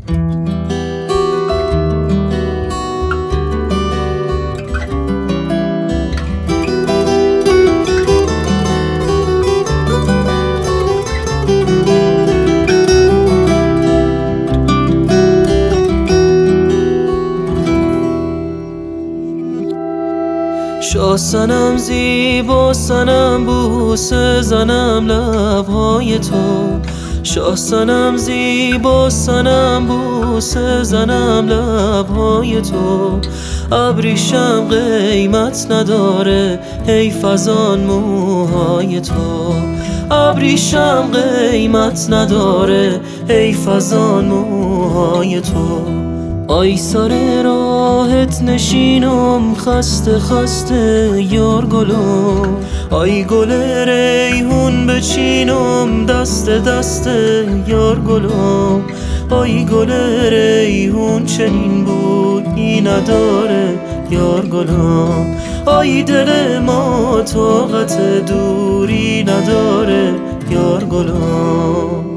شاه صنم زیبا صنم بوسه زنم لبهای تو. شاه صنم زیبا صنم بوسه زنم لبهای تو. ابریشم قیمت نداره حیف از آن موهای تو. ابریشم قیمت نداره حیف از آن موهای تو. آی سر راهت نشینم خسته خسته یار گلم. آی گل ریحون بچینم دست دست یار گلم. آی گل ریحون چنین بویی نداره یار گلم. آی دل ما طاقت دوری نداره یار گلم.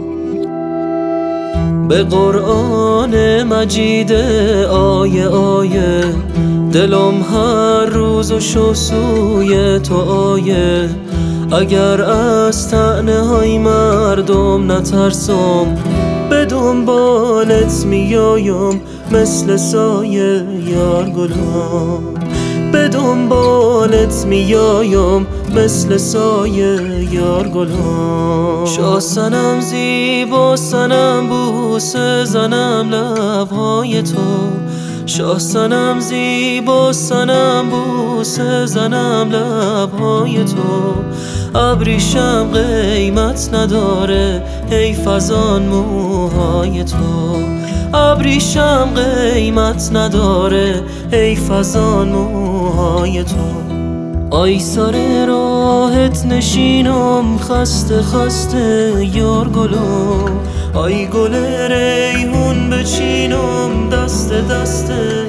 به قرآن مجید آیه آیه دلم هر روز و شو سوی تو آیه. اگر از طعنه های مردم نترسم به دنبالت میایم مثل سایه یار گلم. به دنبالت میایم مثل سایه یار گلم. شاه صنم زیبا صنم بوسه زنم لبهای تو. شاه صنم زیبا صنم بوسه زنم لبهای تو. ابریشم قیمت نداره حیف از آن موهای تو. ابریشم قیمت نداره حیف از آن موهای تو. آی سر راهت نشینم خسته خسته یار گلم. آی گل ریحون بچینم دست دست